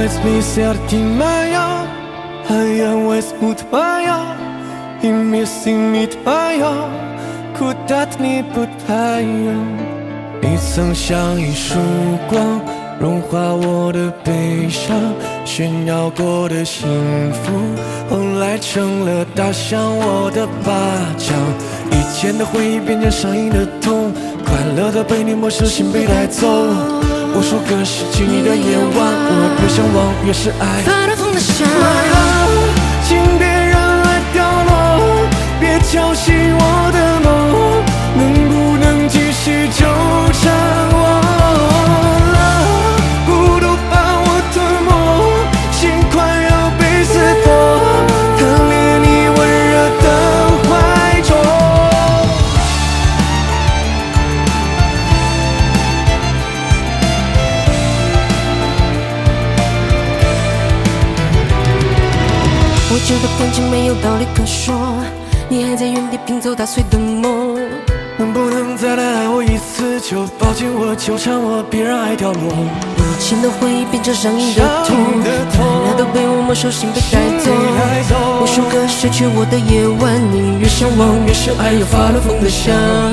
Spisi artimaya Haya wes mutpaya Imisimit paya Kutat ni putpaya 你曾像一束光融化我的悲伤，炫耀过的幸福，后来成了打响我的巴掌。以前的回忆变成上瘾的痛，快乐的被你没收，心被带走。无数个失去你的夜晚，我越向往越是爱。 发了疯的想， 请别让爱掉落，别敲醒我的梦，能不能继续纠缠我？ 我知道感情没有道理可说，你还在原地拼凑打碎的梦。 能不能再来爱我一次？就抱紧我，纠缠我，别让爱掉落。 以前的回忆变成上瘾的痛，快乐都被我没收，心被带走。无数个失去我的夜晚，你越向往越是爱，又发了疯的想。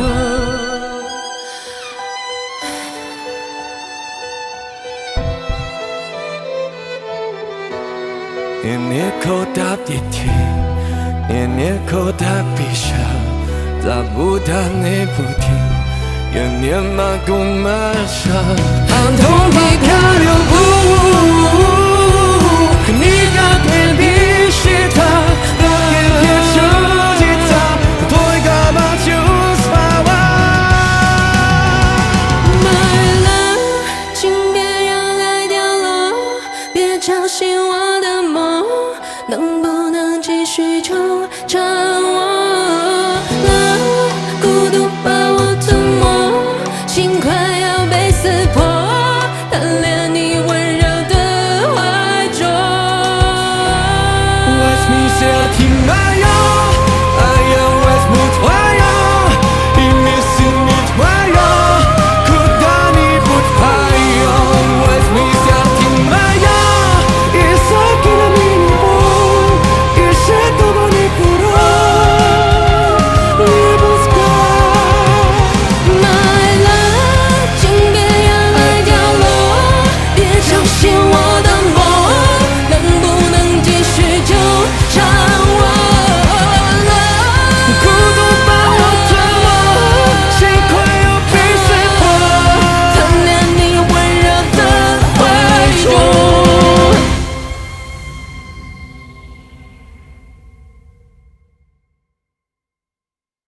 年年口大鼻涕，年年口大鼻血，咋不打你不停，年年马弓马上， 寒冬皮漂流不，你改变的是他。